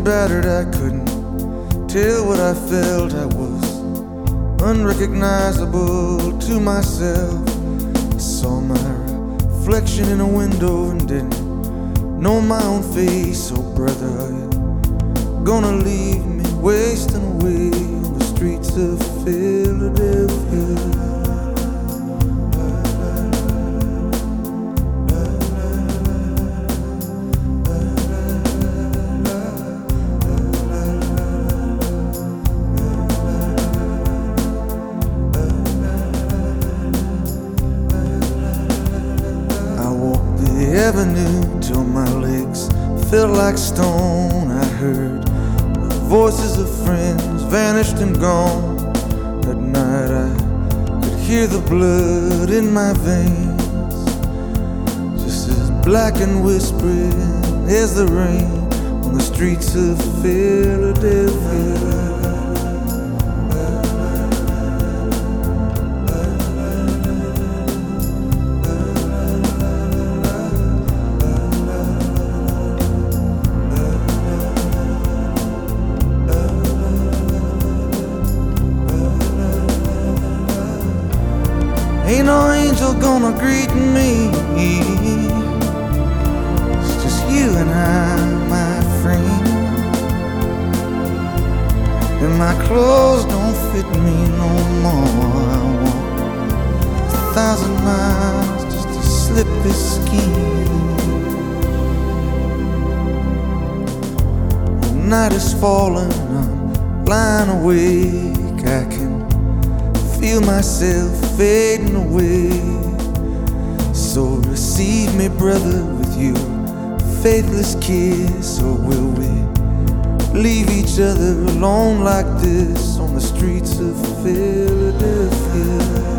battered, I couldn't tell what I felt. I was unrecognizable to myself. I saw my reflection in a window and didn't know my own face. Oh brother, are you gonna leave me wasting away on the streets of Philadelphia? Avenue till my legs felt like stone. I heard the voices of friends vanished and gone. At night I could hear the blood in my veins, just as black and whispering as the rain on the streets of Philadelphia. Ain't no angel gonna greet me. It's just you and I, my friend. And my clothes don't fit me no more. I walk 1,000 miles just to slip this skin. The night is falling, I'm lying awake. I can feel myself fading away. So receive me, brother, with your faithless kiss. Or will we leave each other alone like this on the streets of Philadelphia?